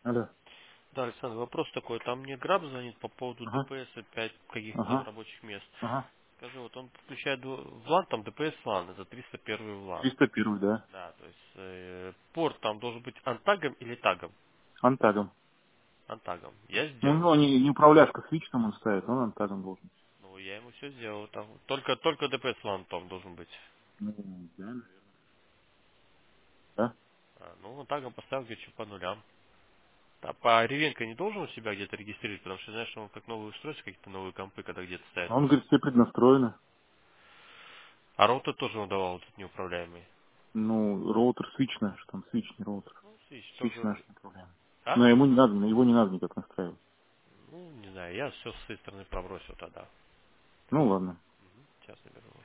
Алло. Да, Александр, вопрос такой. Там мне Граб звонит по поводу Ага. ДПС опять каких-то Ага. рабочих мест. Ага. Скажи, вот он включает ВЛАН, там ДПС ВЛАН, это 301 ВЛАН. 301, да. Да, то есть порт там должен быть антагом или тагом? Антагом. Антагом. Я Ну, у сделал. него не управляшка свич там он ставит, он антагом должен. Ну, я ему все сделал. Там только ДПС ВЛАН там должен быть. Ну, да, наверное. Да. Ну, антагом поставил где-то по нулям. А по Ревенко не должен у себя где-то регистрировать, потому что, знаешь, он как новые устройства, какие-то новые компы, когда где-то ставят. Он говорит, все преднастроено. А роутер тоже он давал, вот этот неуправляемый. Ну, роутер свич наш, там свич, не роутер. Ну, свич Свич тоже. наш не управляем. А? Но ему не надо, его не надо никак настраивать. Ну, не знаю, я все с своей стороны пробросил тогда. Ну, ладно. Сейчас наберу.